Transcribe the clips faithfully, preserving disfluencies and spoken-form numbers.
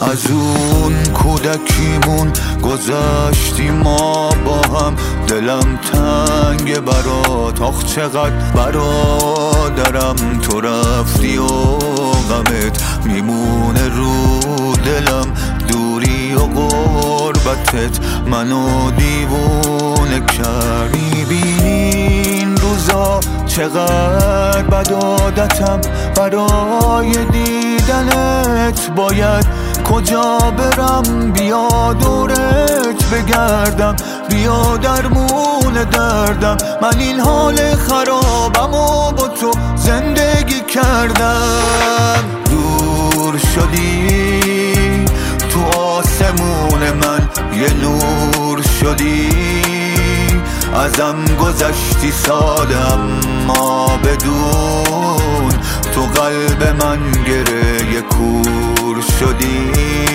از اون کودکیمون گذشتی ما با هم، دلم تنگ برات، آخ چقدر برادرم. تو رفتی و غمت میمونه رو دلم، دوری و غربتت منو دیوونه کرد. میبینی این روزا چقدر بد عادتم، برای دیدنت باید کجا برم؟ بیا دورت بگردم، بیا درمون دردم. من این حال خرابم و با تو زندگی کردم. دور شدی تو آسمون من، یه نور شدی، ازم گذشتی سال اما بدون تو قلب من گره کور شدی.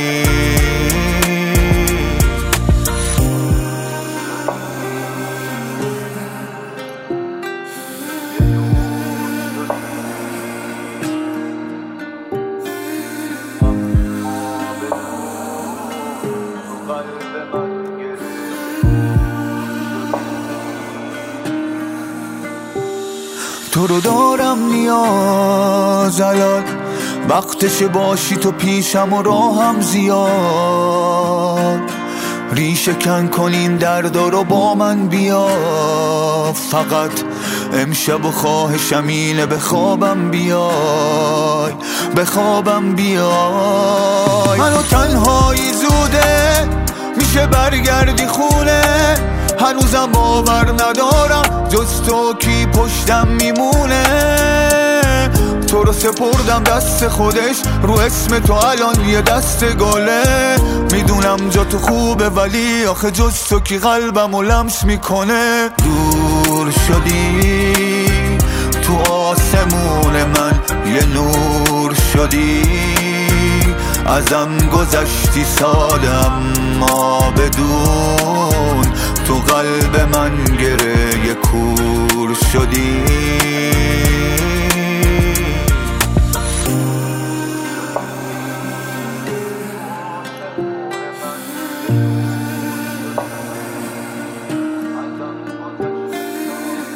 تو رو دارم نیاز الان، وقتش باشی تو پیشم و راهم زیاد. ریشه کن کن این درد رو با من بیا، فقط امشب و خواهشم اینه به خوابم بیای، به خوابم بیای. منو تنهایی زوده میشه برگردی خونه، هنوزم باور ندارم جز تو کی پشتم میمونه. تو رو سپردم دست خودش، رو اسم تو الان یه دست گله. میدونم جا تو خوبه ولی آخه جز تو کی قلبمو لمس میکنه. دور شدی تو آسمون من، یه نور شدی، ازم گذشتی سالم ما بدون تو قلب من گره کور شدی.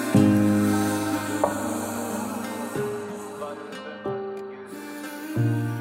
Thank you.